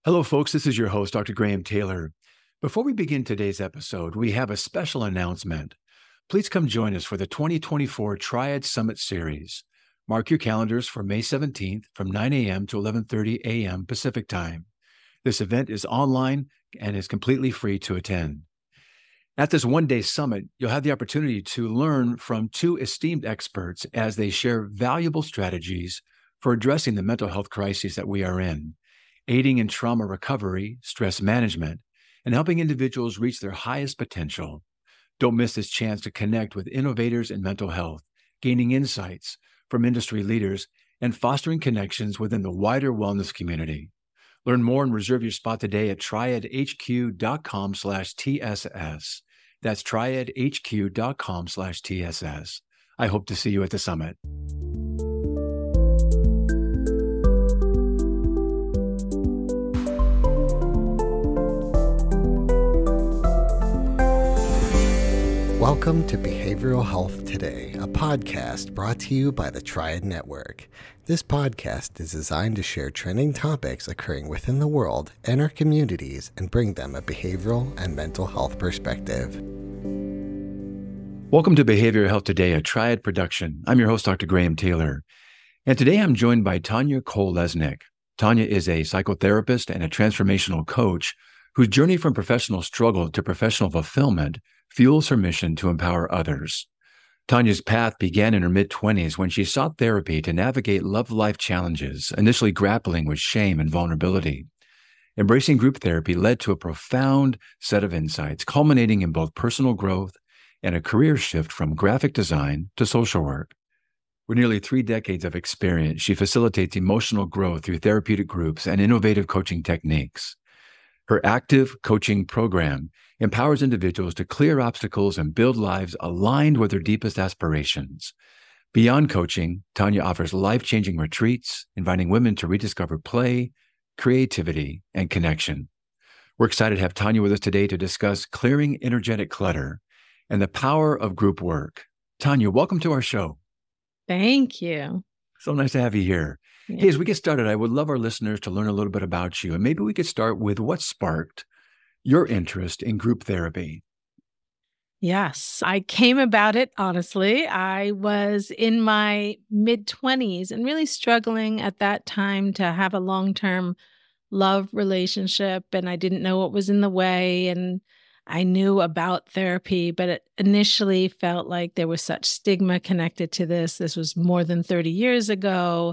Hello, folks. This is your host, Dr. Graham Taylor. Before we begin today's episode, we have a special announcement. Please come join us for the 2024 Triad Summit Series. Mark your calendars for May 17th from 9 a.m. to 11:30 a.m. Pacific Time. This event is online and is completely free to attend. At this one-day summit, you'll have the opportunity to learn from two esteemed experts as they share valuable strategies for addressing the mental health crises that we are in, aiding in trauma recovery, stress management, and helping individuals reach their highest potential. Don't miss this chance to connect with innovators in mental health, gaining insights from industry leaders, and fostering connections within the wider wellness community. Learn more and reserve your spot today at triadhq.com/TSS. That's triadhq.com/TSS. I hope to see you at the summit. Welcome to Behavioral Health Today, a podcast brought to you by the Triad Network. This podcast is designed to share trending topics occurring within the world and our communities and bring them a behavioral and mental health perspective. Welcome to Behavioral Health Today, a Triad production. I'm your host, Dr. Graham Taylor. And today I'm joined by Tanya Kolesnik. Tanya is a psychotherapist and a transformational coach whose journey from professional struggle to professional fulfillment fuels her mission to empower others. Tanya's path began in her mid-20s when she sought therapy to navigate love-life challenges, initially grappling with shame and vulnerability. Embracing group therapy led to a profound set of insights, culminating in both personal growth and a career shift from graphic design to social work. With nearly 3 decades of experience, she facilitates emotional growth through therapeutic groups and innovative coaching techniques. Her active coaching program empowers individuals to clear obstacles and build lives aligned with their deepest aspirations. Beyond coaching, Tanya offers life-changing retreats, inviting women to rediscover play, creativity, and connection. We're excited to have Tanya with us today to discuss clearing energetic clutter and the power of group work. Tanya, welcome to our show. Thank you. So nice to have you here. Yeah. Hey, as we get started, I would love our listeners to learn a little bit about you. And maybe we could start with what sparked your interest in group therapy. Yes, I came about it, honestly. I was in my mid-20s and really struggling at that time to have a long-term love relationship, and I didn't know what was in the way, and I knew about therapy, but it initially felt like there was such stigma connected to this. This was more than 30 years ago,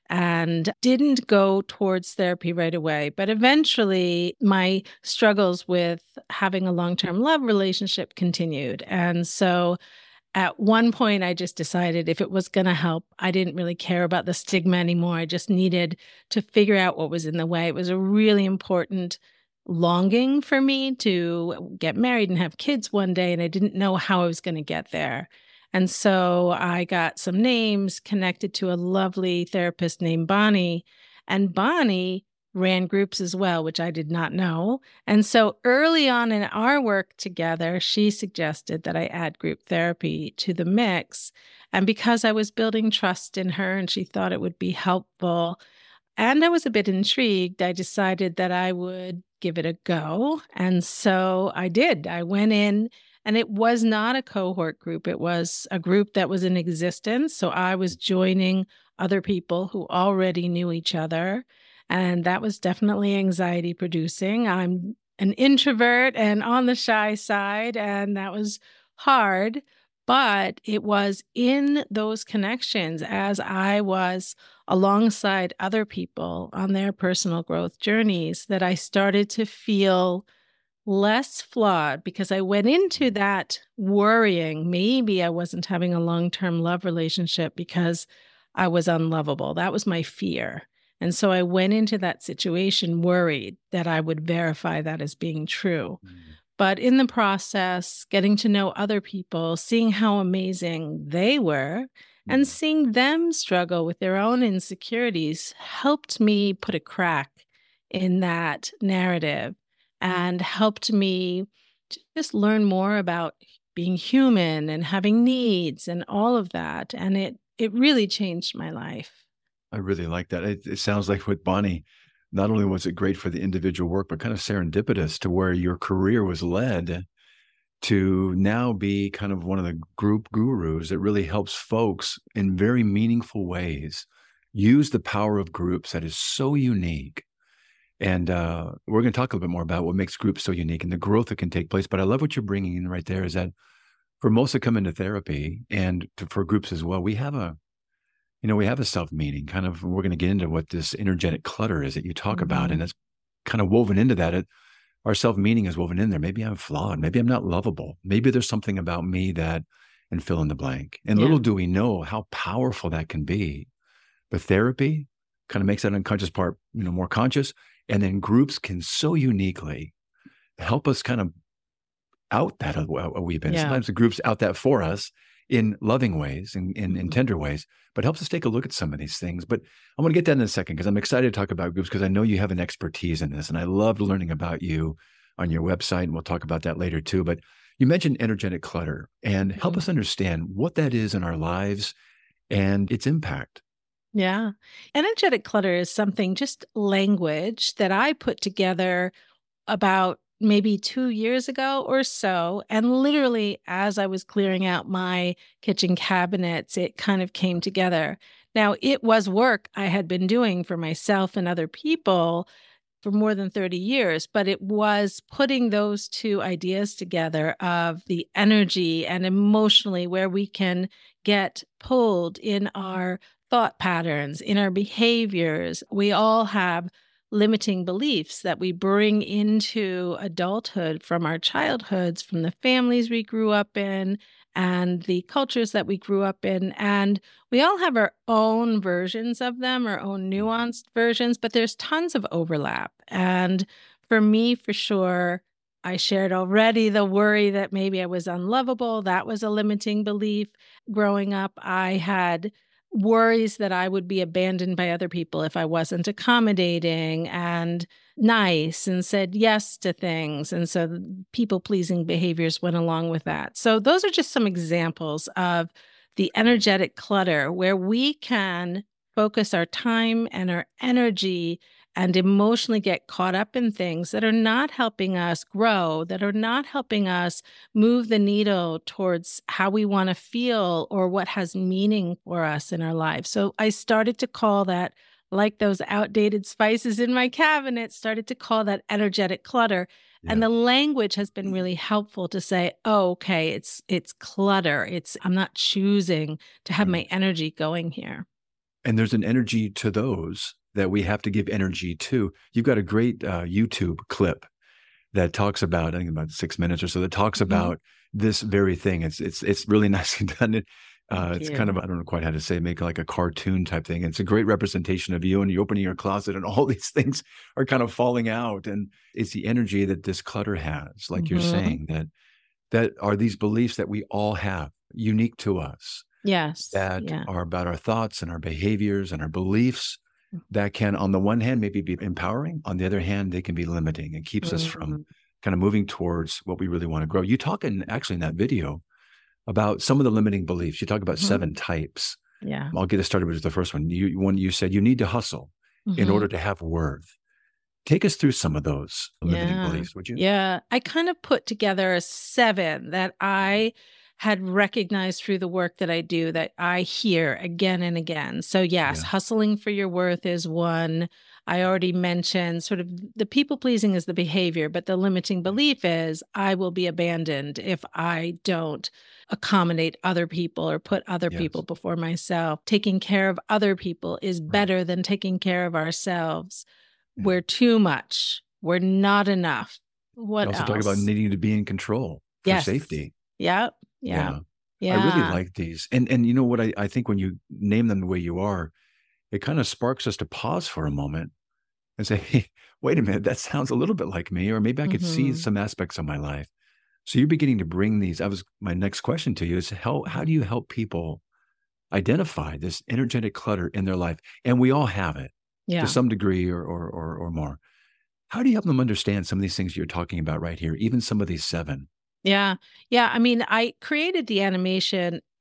and didn't go towards therapy right away. But eventually, my struggles with having a long-term love relationship continued. And so at one point, I just decided if it was going to help, I didn't really care about the stigma anymore. I just needed to figure out what was in the way. It was a really important longing for me to get married and have kids one day, and I didn't know how I was going to get there. And so I got some names connected to a lovely therapist named Bonnie, and Bonnie ran groups as well, which I did not know. And so early on in our work together, she suggested that I add group therapy to the mix. And because I was building trust in her and she thought it would be helpful, and I was a bit intrigued, I decided that I would give it a go. And so I did. I went in, and it was not a cohort group. It was a group that was in existence. So I was joining other people who already knew each other. And that was definitely anxiety producing. I'm an introvert and on the shy side, and that was hard. But it was in those connections as I was alongside other people on their personal growth journeys that I started to feel less flawed, because I went into that worrying maybe I wasn't having a long-term love relationship because I was unlovable. That was my fear. And so I went into that situation worried that I would verify that as being true. But in the process, getting to know other people, seeing how amazing they were, and seeing them struggle with their own insecurities helped me put a crack in that narrative and helped me to just learn more about being human and having needs and all of that. And it really changed my life. I really like that. It sounds like what Bonnie not only was it great for the individual work, but kind of serendipitous to where your career was led to now be kind of one of the group gurus that really helps folks in very meaningful ways use the power of groups that is so unique. And we're going to talk a little bit more about what makes groups so unique and the growth that can take place. But I love what you're bringing in right there is that for most that come into therapy and for groups as well, we have a self-meaning kind of, we're going to get into what this energetic clutter is that you talk about. And it's kind of woven into that. Our self-meaning is woven in there. Maybe I'm flawed. Maybe I'm not lovable. Maybe there's something about me that, and fill in the blank. And little do we know how powerful that can be. But therapy kind of makes that unconscious part, more conscious. And then groups can so uniquely help us kind of out that a wee bit. Yeah. Sometimes the groups out that for us in loving ways, in tender ways, but helps us take a look at some of these things. But I want to get that in a second because I'm excited to talk about groups because I know you have an expertise in this. And I loved learning about you on your website. And we'll talk about that later too. But you mentioned energetic clutter and help us understand what that is in our lives and its impact. Yeah. Energetic clutter is something, just language that I put together about maybe 2 years ago or so. And literally, as I was clearing out my kitchen cabinets, it kind of came together. Now, it was work I had been doing for myself and other people for more than 30 years, but it was putting those two ideas together of the energy and emotionally where we can get pulled in our thought patterns, in our behaviors. We all have limiting beliefs that we bring into adulthood from our childhoods, from the families we grew up in, and the cultures that we grew up in. And we all have our own versions of them, our own nuanced versions, but there's tons of overlap. And for me, for sure, I shared already the worry that maybe I was unlovable. That was a limiting belief. Growing up, I had worries that I would be abandoned by other people if I wasn't accommodating and nice and said yes to things. And so people-pleasing behaviors went along with that. So those are just some examples of the energetic clutter where we can focus our time and our energy and emotionally get caught up in things that are not helping us grow, that are not helping us move the needle towards how we want to feel or what has meaning for us in our lives. So I started to call that, like those outdated spices in my cabinet, started to call that energetic clutter. Yeah. And the language has been really helpful to say, oh, okay, it's clutter. I'm not choosing to have my energy going here. And there's an energy to those that we have to give energy to. You've got a great YouTube clip that talks about, I think about 6 minutes or so, that talks about this very thing. It's really nicely done. It's kind of, I don't know quite how to say, make like a cartoon type thing. It's a great representation of you, and you're opening your closet and all these things are kind of falling out. And it's the energy that this clutter has, like you're saying, that are these beliefs that we all have, unique to us. Yes. That are about our thoughts and our behaviors and our beliefs that can, on the one hand, maybe be empowering. On the other hand, they can be limiting and keeps us from kind of moving towards what we really want to grow. You talk actually in that video about some of the limiting beliefs. You talk about 7 types. Yeah. I'll get us started with the first one. You said you need to hustle in order to have worth. Take us through some of those limiting beliefs, would you? Yeah. I kind of put together 7 that I had recognized through the work that I do that I hear again and again. So yes, hustling for your worth is one. I already mentioned sort of the people-pleasing is the behavior, but the limiting belief is I will be abandoned if I don't accommodate other people or put other people before myself. Taking care of other people is better than taking care of ourselves. We're too much. We're not enough. What else? You also talk about needing to be in control for safety. Yep. Yeah. I really like these. And you know what, I think when you name them the way you are, it kind of sparks us to pause for a moment and say, hey, wait a minute, that sounds a little bit like me, or maybe I could see some aspects of my life. So you're beginning to bring these. My next question to you is how do you help people identify this energetic clutter in their life? And we all have it to some degree or more. How do you help them understand some of these things you're talking about right here, even some of these 7? Yeah. I mean, I created the animation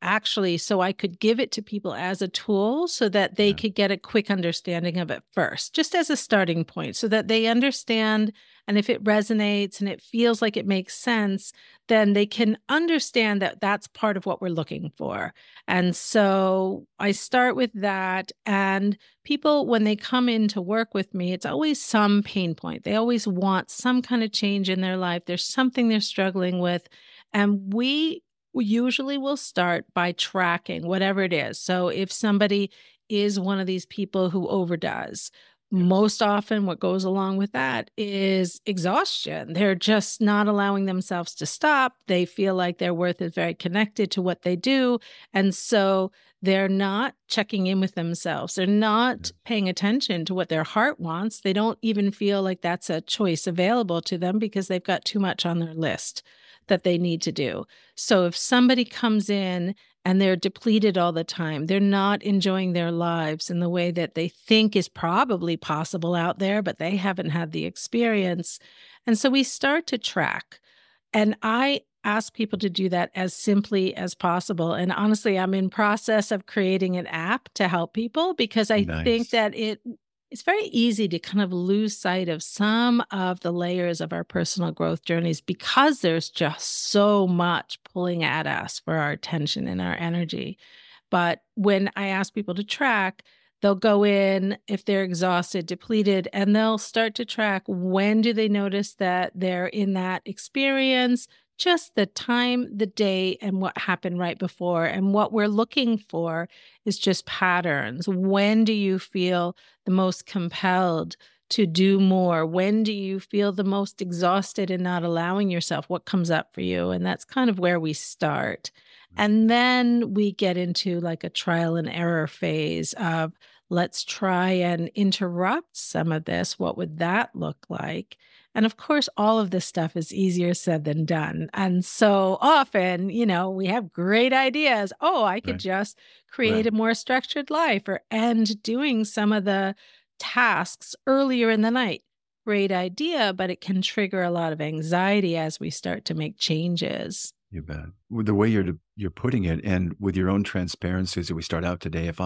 actually so I could give it to people as a tool so that they could get a quick understanding of it first, just as a starting point, so that they understand. And if it resonates and it feels like it makes sense, then they can understand that that's part of what we're looking for. And so I start with that. And people, when they come in to work with me, it's always some pain point. They always want some kind of change in their life. There's something they're struggling with. And we usually will start by tracking whatever it is. So if somebody is one of these people who overdoes, most often what goes along with that is exhaustion. They're just not allowing themselves to stop. They feel like their worth is very connected to what they do. And so they're not checking in with themselves. They're not paying attention to what their heart wants. They don't even feel like that's a choice available to them because they've got too much on their list that they need to do. So if somebody comes in and they're depleted all the time, they're not enjoying their lives in the way that they think is probably possible out there, but they haven't had the experience. And so we start to track. And I ask people to do that as simply as possible. And honestly, I'm in process of creating an app to help people because I think that it's very easy to kind of lose sight of some of the layers of our personal growth journeys because there's just so much pulling at us for our attention and our energy. But when I ask people to track, they'll go in if they're exhausted, depleted, and they'll start to track when do they notice that they're in that experience, just the time, the day, and what happened right before. And what we're looking for is just patterns. When do you feel the most compelled to do more? When do you feel the most exhausted and not allowing yourself? What comes up for you? And that's kind of where we start. And then we get into like a trial and error phase of let's try and interrupt some of this. What would that look like? And of course, all of this stuff is easier said than done. And so often, we have great ideas. Oh, I could just create a more structured life or end doing some of the tasks earlier in the night. Great idea, but it can trigger a lot of anxiety as we start to make changes. You bet. With the way you're putting it, and with your own transparency as we start out today, if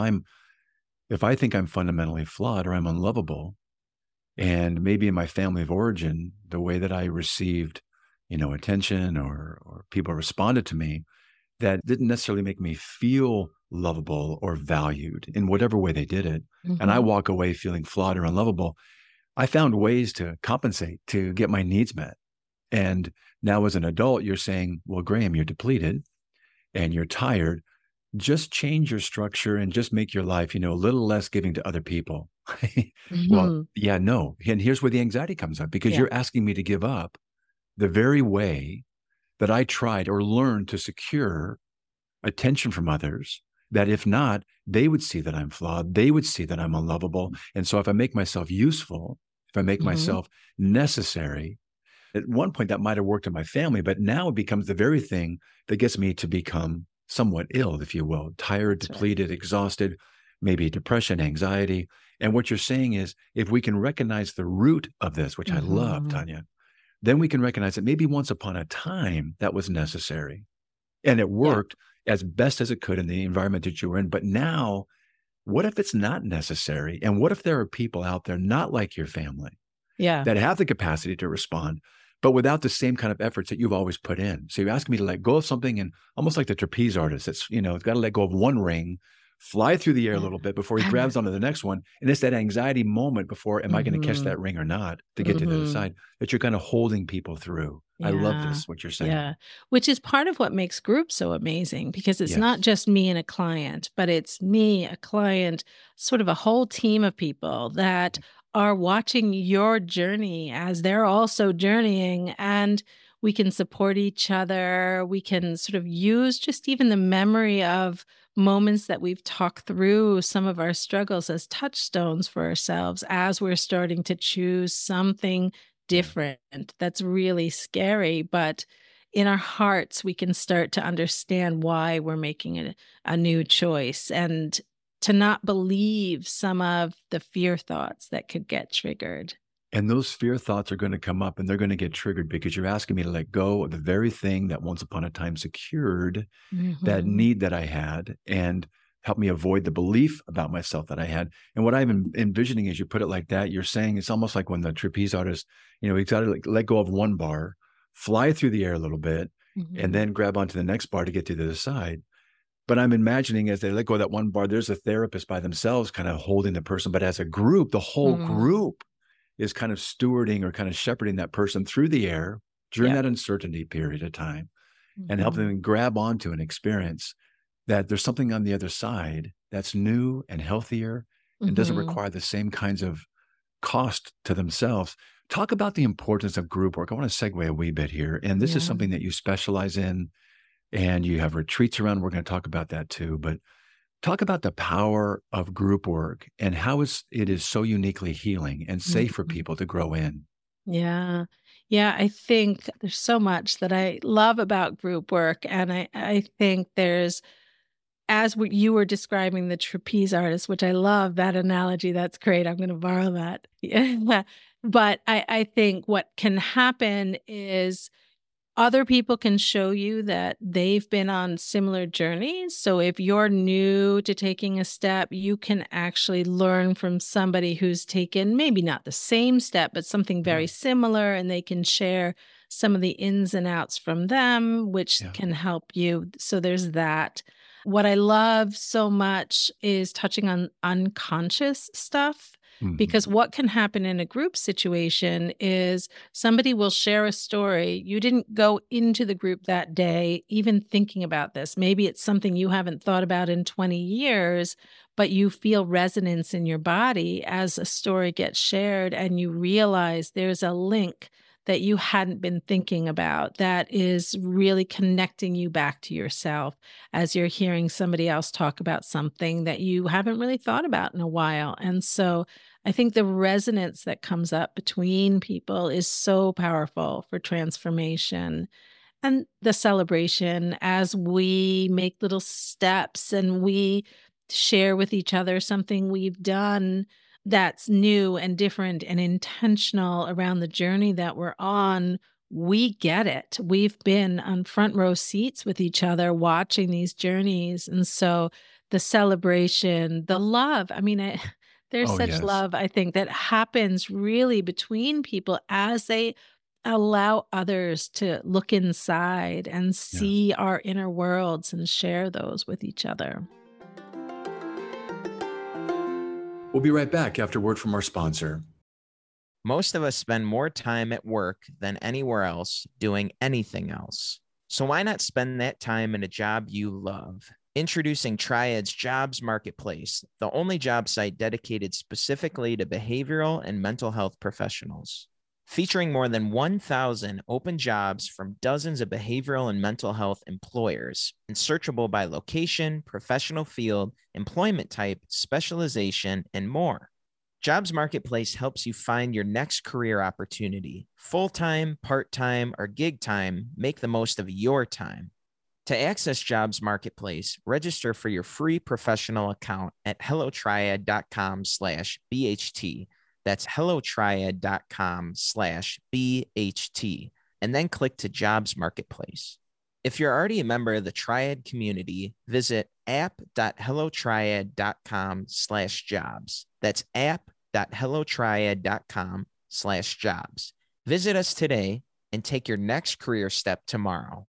I think I'm fundamentally flawed or I'm unlovable, and maybe in my family of origin, the way that I received, attention or people responded to me, that didn't necessarily make me feel lovable or valued in whatever way they did it. Mm-hmm. And I walk away feeling flawed or unlovable. I found ways to compensate to get my needs met. And now as an adult, you're saying, well, Graham, you're depleted and you're tired. Just change your structure and just make your life, a little less giving to other people. Mm-hmm. Well, yeah, no. And here's where the anxiety comes up because you're asking me to give up the very way that I tried or learned to secure attention from others, that if not, they would see that I'm flawed. They would see that I'm unlovable. And so if I make myself useful, if I make myself necessary, at one point that might have worked in my family, but now it becomes the very thing that gets me to become somewhat ill, if you will, tired, depleted, exhausted, maybe depression, anxiety. And what you're saying is, if we can recognize the root of this, which I love, Tanya, then we can recognize that maybe once upon a time that was necessary and it worked as best as it could in the environment that you were in. But now, what if it's not necessary? And what if there are people out there not like your family that have the capacity to respond, but without the same kind of efforts that you've always put in? So you're asking me to let go of something, and almost like the trapeze artist, it's got to let go of one ring, fly through the air a little bit before he grabs onto the next one. And it's that anxiety moment before, am I going to catch that ring or not, to get to the other side, that you're kind of holding people through. I love this, what you're saying. Yeah, which is part of what makes groups so amazing, because it's not just me and a client, but it's me, a client, sort of a whole team of people that are watching your journey as they're also journeying, and we can support each other. We can sort of use just even the memory of moments that we've talked through some of our struggles as touchstones for ourselves as we're starting to choose something different that's really scary. But in our hearts, we can start to understand why we're making a new choice, and to not believe some of the fear thoughts that could get triggered. And those fear thoughts are going to come up and they're going to get triggered because you're asking me to let go of the very thing that once upon a time secured that Mm-hmm. need that I had and help me avoid the belief about myself that I had. And what I'm envisioning as you put it like that, you're saying it's almost like when the trapeze artist, he's got to like let go of one bar, fly through the air a little bit, and Mm-hmm. then grab onto the next bar to get to the other side. But I'm imagining as they let go of that one bar, there's a therapist by themselves kind of holding the person. But as a group, the whole Mm-hmm. group is kind of stewarding or kind of shepherding that person through the air during Yep. that uncertainty period of time and helping Mm-hmm. them grab onto an experience that there's something on the other side that's new and healthier and doesn't Mm-hmm. require the same kinds of cost to themselves. Talk about the importance of group work. I want to segue a wee bit here. And this is Yeah. something that you specialize in and you have retreats around. We're going to talk about that too. But talk about the power of group work and how it is so uniquely healing and safe for Mm-hmm. people to grow in. Yeah. Yeah. I think there's so much that I love about group work. And I think there's, you were describing the trapeze artist, which I love that analogy. That's great. I'm going to borrow that. Yeah. But I think what can happen is other people can show you that they've been on similar journeys. So if you're new to taking a step, you can actually learn from somebody who's taken maybe not the same step, but something very Yeah. similar, and they can share some of the ins and outs from them, which Yeah. can help you. So there's that. What I love so much is touching on unconscious stuff. Because Mhm. what can happen in a group situation is somebody will share a story. You didn't go into the group that day even thinking about this. Maybe it's something you haven't thought about in 20 years, but you feel resonance in your body as a story gets shared and you realize there's a link that you hadn't been thinking about that is really connecting you back to yourself as you're hearing somebody else talk about something that you haven't really thought about in a while. And so I think the resonance that comes up between people is so powerful for transformation. And the celebration as we make little steps and we share with each other something we've done that's new and different and intentional around the journey that we're on. We get it. We've been on front row seats with each other watching these journeys. And so the celebration, the love, there's Oh, such yes. love, I think, that happens really between people as they allow others to look inside and Yeah. see our inner worlds and share those with each other. We'll be right back after word from our sponsor. Most of us spend more time at work than anywhere else doing anything else. So why not spend that time in a job you love? Introducing Triad's Jobs Marketplace, the only job site dedicated specifically to behavioral and mental health professionals. Featuring more than 1,000 open jobs from dozens of behavioral and mental health employers, and searchable by location, professional field, employment type, specialization, and more. Jobs Marketplace helps you find your next career opportunity. Full-time, part-time, or gig time, make the most of your time. To access Jobs Marketplace, register for your free professional account at hellotriad.com/BHT. That's hellotriad.com/BHT, and then click to Jobs Marketplace. If you're already a member of the Triad community, visit app.hellotriad.com/jobs. That's app.hellotriad.com/jobs. Visit us today and take your next career step tomorrow.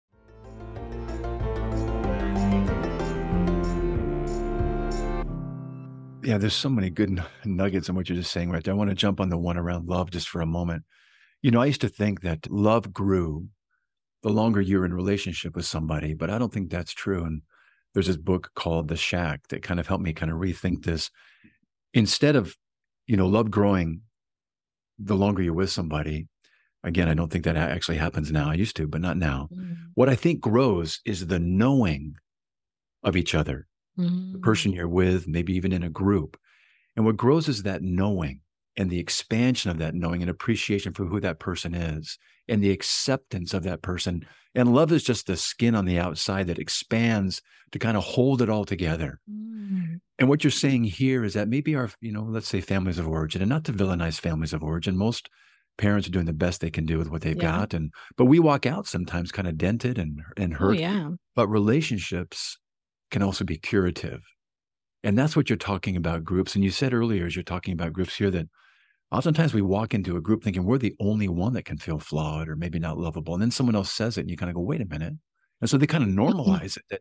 Yeah, there's so many good nuggets in what you're just saying right there. I want to jump on the one around love just for a moment. I used to think that love grew the longer you're in relationship with somebody, but I don't think that's true. And there's this book called The Shack that kind of helped me kind of rethink this. Instead of, love growing the longer you're with somebody, again, I don't think that actually happens now. I used to, but not now. Mm-hmm. What I think grows is the knowing of each other, the person you're with, maybe even in a group. And what grows is that knowing. and the expansion of that knowing and appreciation for who that person is and the acceptance of that person. And love is just the skin on the outside that expands to kind of hold it all together. Mm. And what you're saying here is that maybe our, let's say families of origin, and not to villainize families of origin, most parents are doing the best they can do with what they've got. But we walk out sometimes kind of dented and hurt. Oh, yeah. But relationships can also be curative. And that's what you're talking about groups. And you said earlier, as you're talking about groups here, that oftentimes we walk into a group thinking we're the only one that can feel flawed or maybe not lovable. And then someone else says it and you kind of go, wait a minute. And so they kind of normalize it, that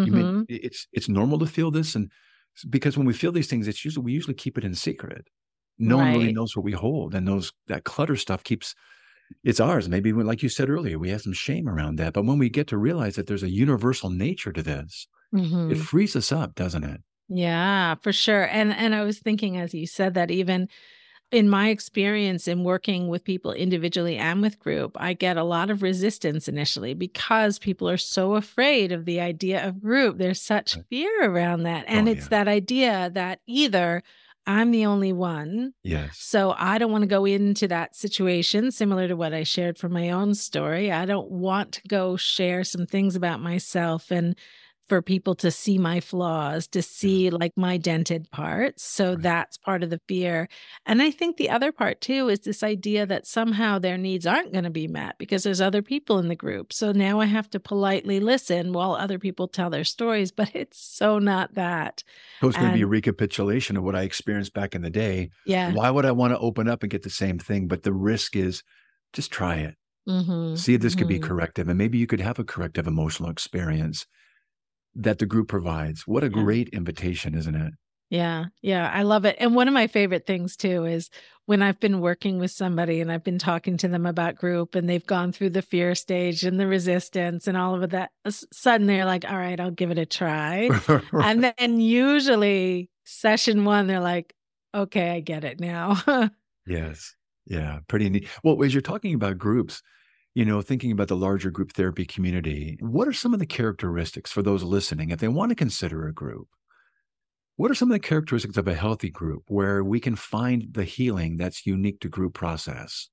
it's normal to feel this. And because when we feel these things, we usually keep it in secret. No one really knows what we hold. And that clutter stuff it's ours. Maybe like you said earlier, we have some shame around that. But when we get to realize that there's a universal nature to this, it frees us up, doesn't it? Yeah, for sure. And I was thinking, as you said that, even in my experience in working with people individually and with group, I get a lot of resistance initially because people are so afraid of the idea of group. There's such fear around that. And it's that idea that either I'm the only one. Yes. So I don't want to go into that situation, similar to what I shared from my own story. I don't want to go share some things about myself and for people to see my flaws, to see like my dented parts. So that's part of the fear. And I think the other part too is this idea that somehow their needs aren't going to be met because there's other people in the group. So now I have to politely listen while other people tell their stories, but it's so not that. So it's going to be a recapitulation of what I experienced back in the day. Yeah. Why would I want to open up and get the same thing? But the risk is just try it. See if this could be corrective. And maybe you could have a corrective emotional experience that the group provides. What a great invitation, isn't it? Yeah. Yeah. I love it. And one of my favorite things too is when I've been working with somebody and I've been talking to them about group and they've gone through the fear stage and the resistance and all of that, suddenly they're like, all right, I'll give it a try. And then usually session 1, they're like, okay, I get it now. Yes. Yeah. Pretty neat. Well, as you're talking about groups, thinking about the larger group therapy community, what are some of the characteristics for those listening, if they want to consider a group? What are some of the characteristics of a healthy group where we can find the healing that's unique to group process?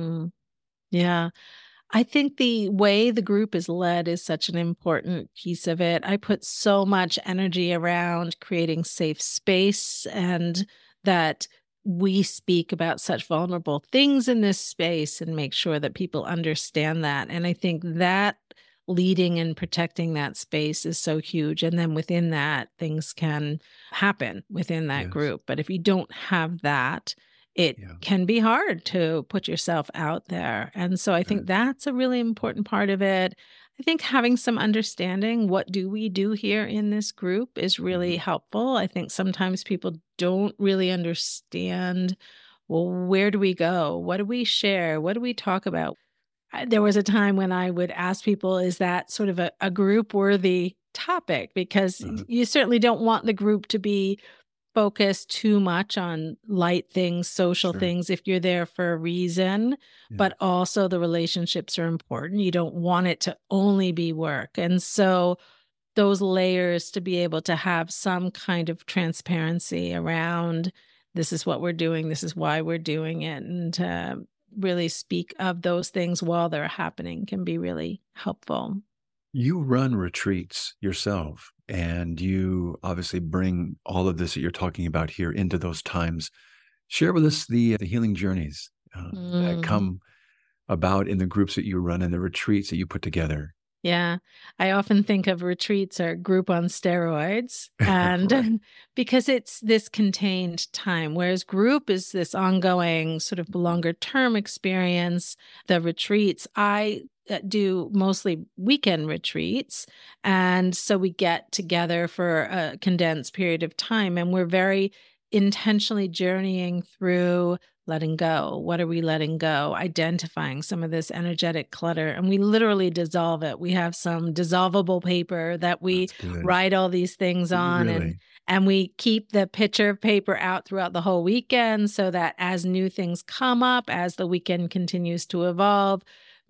Yeah. I think the way the group is led is such an important piece of it. I put so much energy around creating safe space and that we speak about such vulnerable things in this space and make sure that people understand that. And I think that leading and protecting that space is so huge. And then within that, things can happen within that group. But if you don't have that, it can be hard to put yourself out there. And so I think that's a really important part of it. I think having some understanding, what do we do here in this group, is really helpful. I think sometimes people don't really understand, well, where do we go? What do we share? What do we talk about? There was a time when I would ask people, is that sort of a group-worthy topic? Because you certainly don't want the group to be focused too much on light things, social things, if you're there for a reason, but also the relationships are important. You don't want it to only be work. And so those layers to be able to have some kind of transparency around, this is what we're doing, this is why we're doing it, and to really speak of those things while they're happening can be really helpful. You run retreats yourself, and you obviously bring all of this that you're talking about here into those times. Share with us the healing journeys that come about in the groups that you run and the retreats that you put together. Yeah, I often think of retreats or group on steroids, and because it's this contained time, whereas group is this ongoing sort of longer term experience. The retreats, I do mostly weekend retreats. And so we get together for a condensed period of time, and we're very intentionally journeying through letting go. What are we letting go? Identifying some of this energetic clutter, and we literally dissolve it. We have some dissolvable paper that we write all these things on, and we keep the picture of paper out throughout the whole weekend so that as new things come up, as the weekend continues to evolve,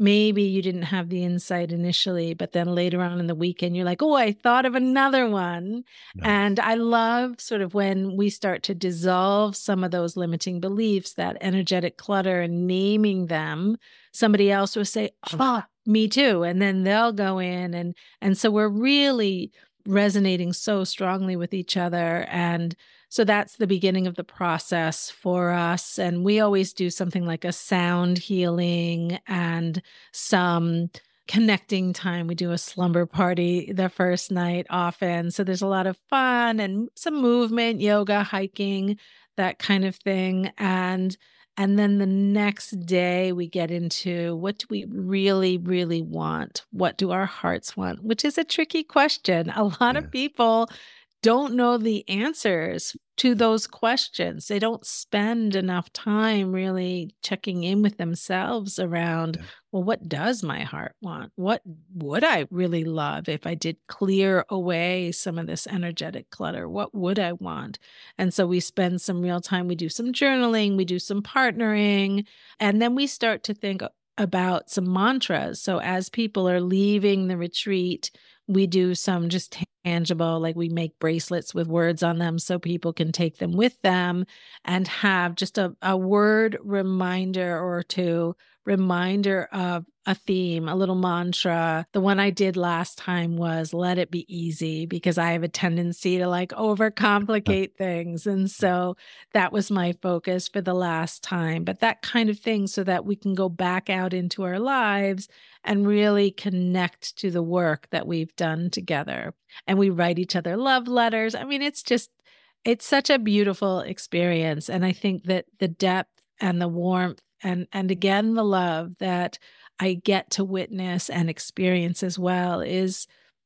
maybe you didn't have the insight initially, but then later on in the weekend, you're like, oh, I thought of another one. Nice. And I love sort of when we start to dissolve some of those limiting beliefs, that energetic clutter, and naming them, somebody else will say, oh, me too. And then they'll go in. And so we're really resonating so strongly with each other. And so that's the beginning of the process for us. And we always do something like a sound healing and some connecting time. We do a slumber party the first night often. So there's a lot of fun and some movement, yoga, hiking, that kind of thing. And then the next day we get into, what do we really, really want? What do our hearts want? Which is a tricky question. A lot of people don't know the answers to those questions. They don't spend enough time really checking in with themselves around, well, what does my heart want? What would I really love if I did clear away some of this energetic clutter? What would I want? And so we spend some real time. We do some journaling, we do some partnering, and then we start to think about some mantras. So as people are leaving the retreat, we do some just tangible, like we make bracelets with words on them so people can take them with them and have just a word reminder or two, reminder of a theme, a little mantra. The one I did last time was let it be easy, because I have a tendency to like overcomplicate things. And so that was my focus for the last time. But that kind of thing, so that we can go back out into our lives and really connect to the work that we've done together. And we write each other love letters. I mean, it's such a beautiful experience. And I think that the depth and the warmth and again, the love that I get to witness and experience as well is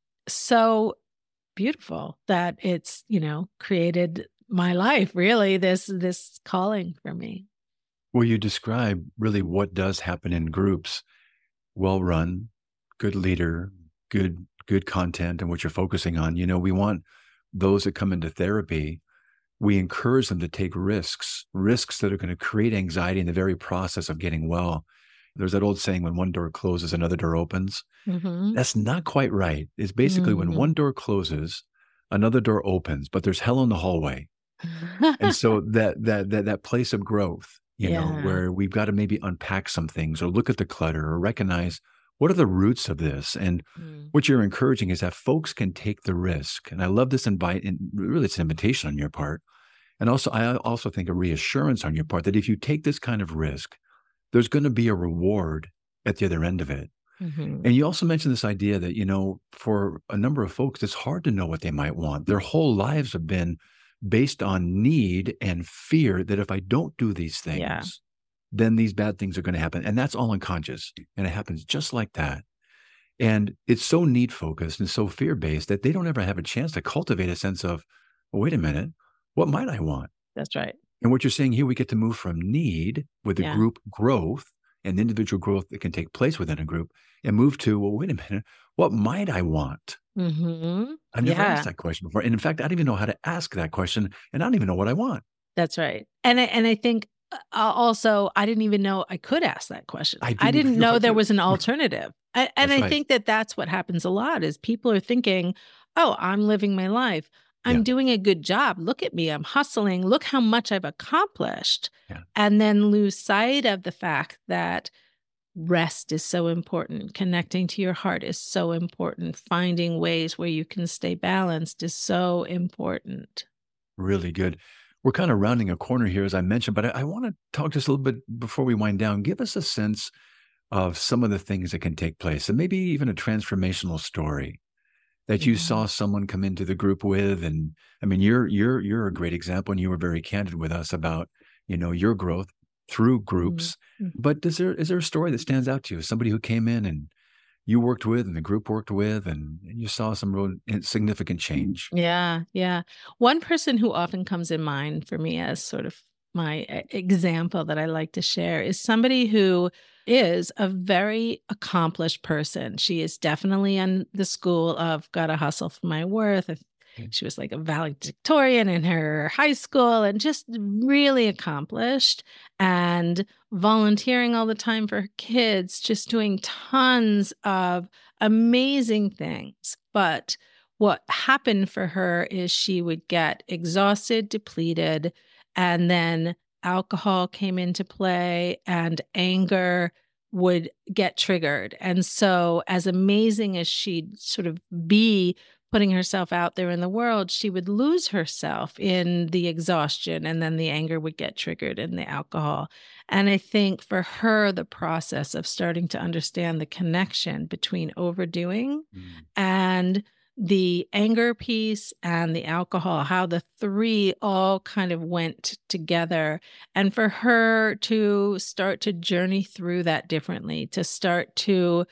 so beautiful that it's, created my life, really, this calling for me. Well, you describe really what does happen in groups. Well run, good leader, good content, and what you're focusing on. We want those that come into therapy, we encourage them to take risks that are going to create anxiety in the very process of getting well. There's that old saying, when one door closes, another door opens. Mm-hmm. That's not quite right. It's basically when one door closes, another door opens, but there's hell in the hallway. And so that place of growth, where we've got to maybe unpack some things or look at the clutter or recognize what are the roots of this. And what you're encouraging is that folks can take the risk. And I love this invite, and really it's an invitation on your part. And also, I also think a reassurance on your part that if you take this kind of risk, there's going to be a reward at the other end of it. Mm-hmm. And you also mentioned this idea that, for a number of folks, it's hard to know what they might want. Their whole lives have been based on need and fear that if I don't do these things, then these bad things are going to happen. And that's all unconscious. And it happens just like that. And it's so need focused and so fear based that they don't ever have a chance to cultivate a sense of, well, wait a minute, what might I want? That's right. And what you're saying here, we get to move from need with the group growth and individual growth that can take place within a group and move to, well, wait a minute, what might I want? Mm-hmm. I've never asked that question before. And in fact, I don't even know how to ask that question, and I don't even know what I want. That's right. And I think also, I didn't even know I could ask that question. I didn't know there was an alternative. And I think that that's what happens a lot is people are thinking, oh, I'm living my life. I'm doing a good job. Look at me. I'm hustling. Look how much I've accomplished. Yeah. And then lose sight of the fact that rest is so important. Connecting to your heart is so important. Finding ways where you can stay balanced is so important. Really good. We're kind of rounding a corner here, as I mentioned, but I want to talk just a little bit before we wind down. Give us a sense of some of the things that can take place, and maybe even a transformational story that you saw someone come into the group with. And I mean, you're a great example, and you were very candid with us about, your growth through groups. Mm-hmm. But is there a story that stands out to you? Somebody who came in and you worked with and the group worked with, and you saw some real significant change? Yeah. One person who often comes in mind for me as sort of my example that I like to share is somebody who is a very accomplished person. She is definitely in the school of gotta hustle for my worth. She was like a valedictorian in her high school and just really accomplished and volunteering all the time for her kids, just doing tons of amazing things. But what happened for her is she would get exhausted, depleted, and then alcohol came into play and anger would get triggered. And so, as amazing as she'd sort of be putting herself out there in the world, she would lose herself in the exhaustion, and then the anger would get triggered in the alcohol. And I think for her, the process of starting to understand the connection between overdoing and the anger piece and the alcohol, how the three all kind of went together. And for her to start to journey through that differently, to start to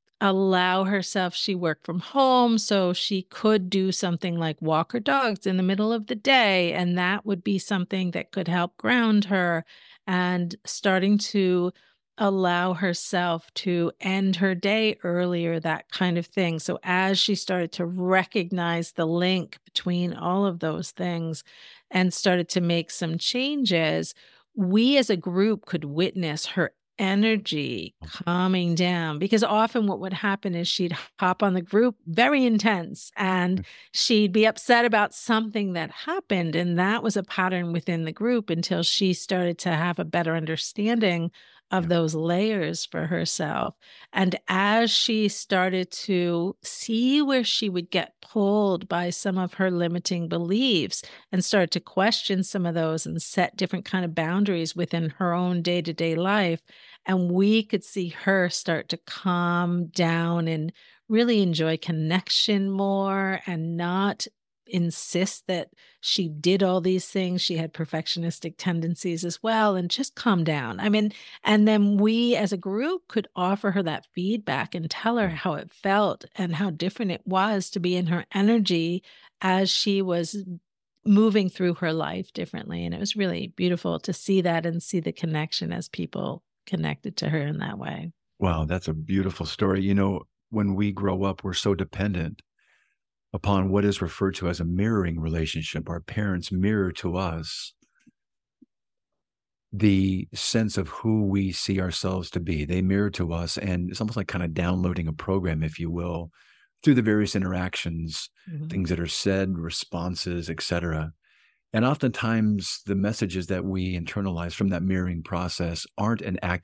allow herself, she worked from home, so she could do something like walk her dogs in the middle of the day. And that would be something that could help ground her, and starting to allow herself to end her day earlier, that kind of thing. So as she started to recognize the link between all of those things and started to make some changes, we as a group could witness her energy calming down, because often what would happen is she'd hop on the group very intense and she'd be upset about something that happened, and that was a pattern within the group until she started to have a better understanding of those layers for herself. And as she started to see where she would get pulled by some of her limiting beliefs and start to question some of those and set different kind of boundaries within her own day-to-day life, and we could see her start to calm down and really enjoy connection more and not insist that she did all these things. She had perfectionistic tendencies as well, and just calm down. I mean, and then we as a group could offer her that feedback and tell her how it felt and how different it was to be in her energy as she was moving through her life differently. And it was really beautiful to see that and see the connection as people connected to her in that way. Wow, that's a beautiful story. You know, when we grow up, we're so dependent upon what is referred to as a mirroring relationship. Our parents mirror to us the sense of who we see ourselves to be. They mirror to us, and it's almost like kind of downloading a program, if you will, through the various interactions, things that are said, responses, etc. And oftentimes the messages that we internalize from that mirroring process aren't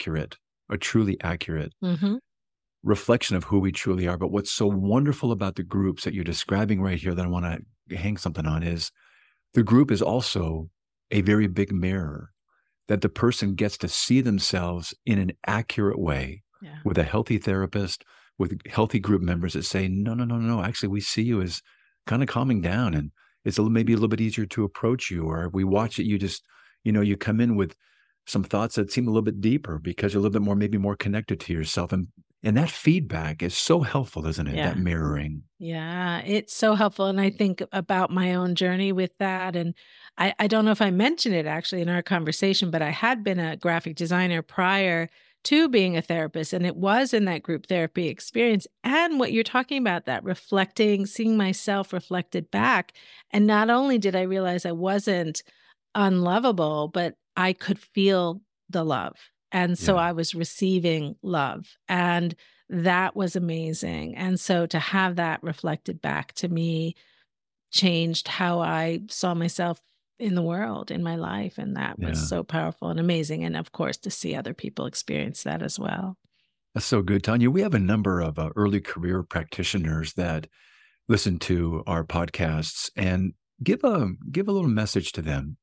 a truly accurate reflection of who we truly are. But what's so wonderful about the groups that you're describing right here that I want to hang something on is the group is also a very big mirror that the person gets to see themselves in an accurate way with a healthy therapist, with healthy group members that say, no, actually, we see you as kind of calming down, and it's maybe a little bit easier to approach you. Or we watch it, you just, you come in with some thoughts that seem a little bit deeper because you're a little bit more, maybe more connected to yourself. And that feedback is so helpful, isn't it? Yeah. That mirroring. Yeah, it's so helpful. And I think about my own journey with that. And I don't know if I mentioned it actually in our conversation, but I had been a graphic designer prior to being a therapist. And it was in that group therapy experience. And what you're talking about, that reflecting, seeing myself reflected back. And not only did I realize I wasn't unlovable, but I could feel the love. And so I was receiving love, and that was amazing. And so to have that reflected back to me changed how I saw myself in the world, in my life. And that was so powerful and amazing. And of course, to see other people experience that as well. That's so good, Tanya. We have a number of early career practitioners that listen to our podcasts, and give a little message to them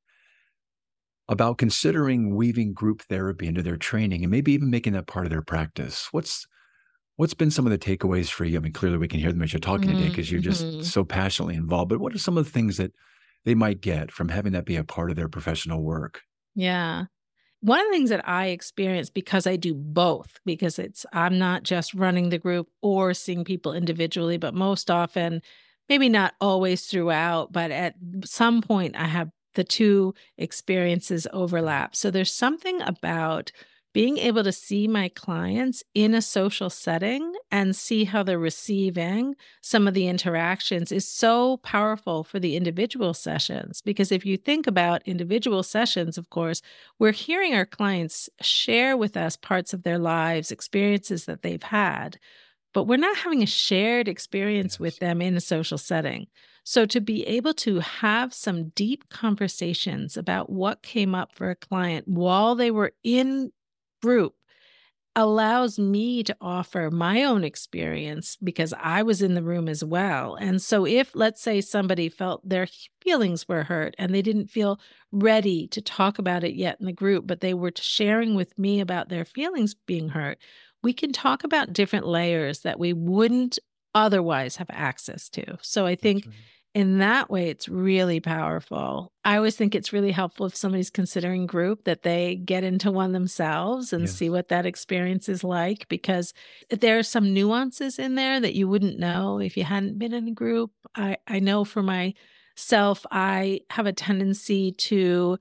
about considering weaving group therapy into their training and maybe even making that part of their practice. What's been some of the takeaways for you? I mean, clearly we can hear them as you're talking today because you're just so passionately involved, but what are some of the things that they might get from having that be a part of their professional work? Yeah. One of the things that I experience, because I do both, because I'm not just running the group or seeing people individually, but most often, maybe not always throughout, but at some point I have the two experiences overlap. So there's something about being able to see my clients in a social setting and see how they're receiving some of the interactions is so powerful for the individual sessions. Because if you think about individual sessions, of course, we're hearing our clients share with us parts of their lives, experiences that they've had, but we're not having a shared experience with them in a social setting. So to be able to have some deep conversations about what came up for a client while they were in group allows me to offer my own experience because I was in the room as well. And so if, let's say, somebody felt their feelings were hurt and they didn't feel ready to talk about it yet in the group, but they were sharing with me about their feelings being hurt, we can talk about different layers that we wouldn't otherwise have access to. So I think in that way, it's really powerful. I always think it's really helpful if somebody's considering group that they get into one themselves and see what that experience is like, because there are some nuances in there that you wouldn't know if you hadn't been in a group. I know for myself, I have a tendency to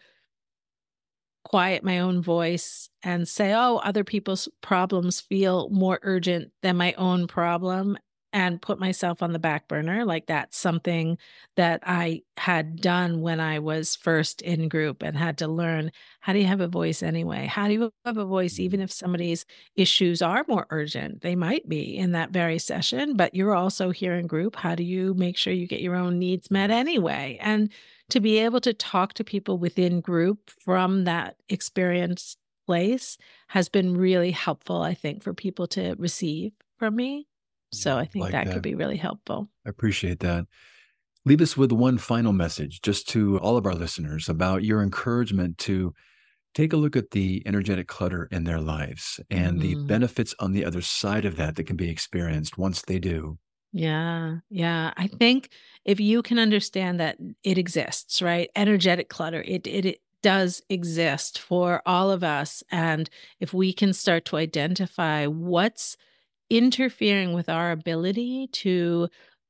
quiet my own voice and say, oh, other people's problems feel more urgent than my own problem, and put myself on the back burner. Like that's something that I had done when I was first in group and had to learn, how do you have a voice anyway? How do you have a voice even if somebody's issues are more urgent? They might be in that very session, but you're also here in group. How do you make sure you get your own needs met anyway? And to be able to talk to people within group from that experience place has been really helpful, I think, for people to receive from me. So I think that could be really helpful. I appreciate that. Leave us with one final message just to all of our listeners about your encouragement to take a look at the energetic clutter in their lives and the benefits on the other side of that can be experienced once they do. Yeah. I think if you can understand that it exists, right? Energetic clutter, it does exist for all of us. And if we can start to identify what's interfering with our ability to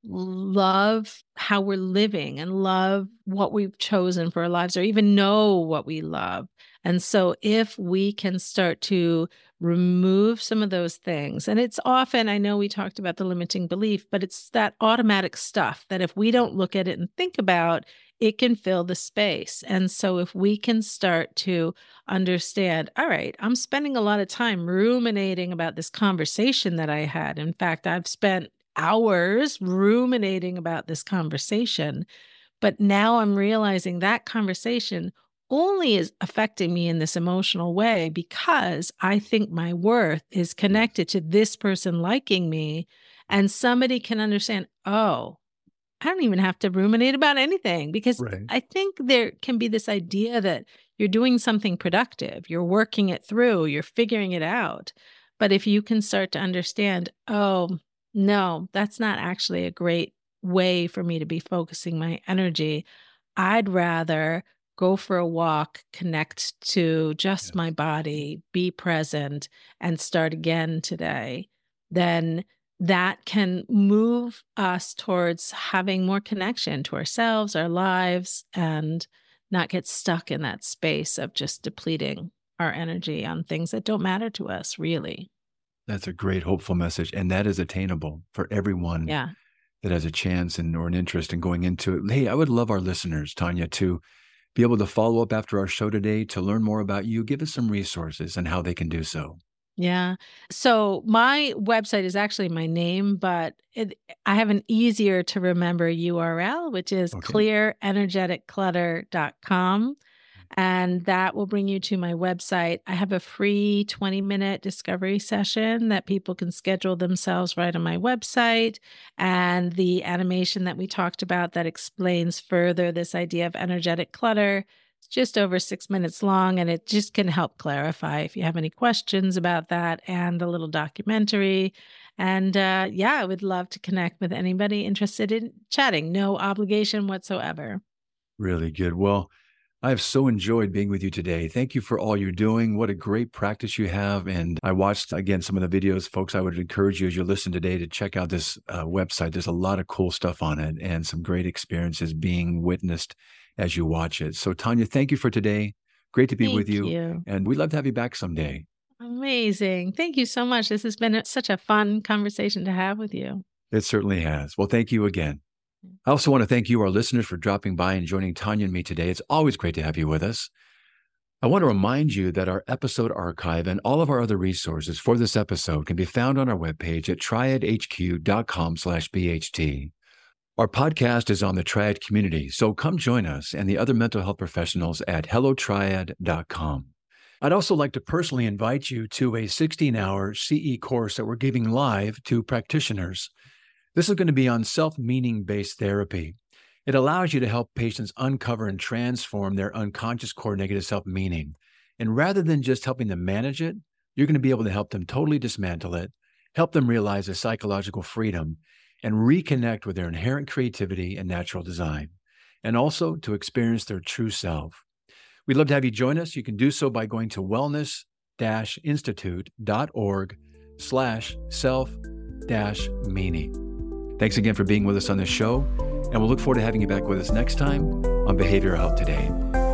love how we're living and love what we've chosen for our lives, or even know what we love. And so if we can start to remove some of those things, and it's often, I know we talked about the limiting belief, but it's that automatic stuff that if we don't look at it and think about, it can fill the space. And so if we can start to understand, all right, I'm spending a lot of time ruminating about this conversation that I had. In fact, I've spent hours ruminating about this conversation, but now I'm realizing that conversation only is affecting me in this emotional way because I think my worth is connected to this person liking me. And somebody can understand, oh, I don't even have to ruminate about anything, because I think there can be this idea that you're doing something productive, you're working it through, you're figuring it out. But if you can start to understand, oh, no, that's not actually a great way for me to be focusing my energy. I'd rather go for a walk, connect to just my body, be present, and start again today, then that can move us towards having more connection to ourselves, our lives, and not get stuck in that space of just depleting our energy on things that don't matter to us, really. That's a great, hopeful message. And that is attainable for everyone that has a chance or an interest in going into it. Hey, I would love our listeners, Tanya, to be able to follow up after our show today to learn more about you. Give us some resources and how they can do so. Yeah. So my website is actually my name, but I have an easier to remember URL, which is clearenergeticclutter.com. And that will bring you to my website. I have a free 20-minute discovery session that people can schedule themselves right on my website. And the animation that we talked about that explains further this idea of energetic clutter, it's just over 6 minutes long, and it just can help clarify if you have any questions about that, and the little documentary. And I would love to connect with anybody interested in chatting. No obligation whatsoever. Really good. Well, I have so enjoyed being with you today. Thank you for all you're doing. What a great practice you have. And I watched, again, some of the videos. Folks, I would encourage you as you listen today to check out this website. There's a lot of cool stuff on it and some great experiences being witnessed as you watch it. So, Tanya, thank you for today. Great to be with you. And we'd love to have you back someday. Amazing. Thank you so much. This has been such a fun conversation to have with you. It certainly has. Well, thank you again. I also want to thank you, our listeners, for dropping by and joining Tanya and me today. It's always great to have you with us. I want to remind you that our episode archive and all of our other resources for this episode can be found on our webpage at triadhq.com/BHT. Our podcast is on the Triad community, so come join us and the other mental health professionals at hellotriad.com. I'd also like to personally invite you to a 16-hour CE course that we're giving live to practitioners. This is going to be on self-meaning-based therapy. It allows you to help patients uncover and transform their unconscious core negative self-meaning. And rather than just helping them manage it, you're going to be able to help them totally dismantle it, help them realize their psychological freedom, and reconnect with their inherent creativity and natural design, and also to experience their true self. We'd love to have you join us. You can do so by going to wellness-institute.org/self-meaning. Thanks again for being with us on this show, and we'll look forward to having you back with us next time on Behavioral Health Today.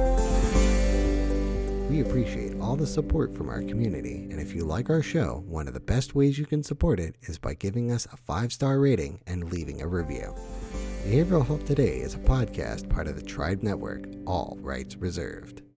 We appreciate all the support from our community, and if you like our show, one of the best ways you can support it is by giving us a 5-star rating and leaving a review. Behavioral Health Today is a podcast part of the Triad Network, all rights reserved.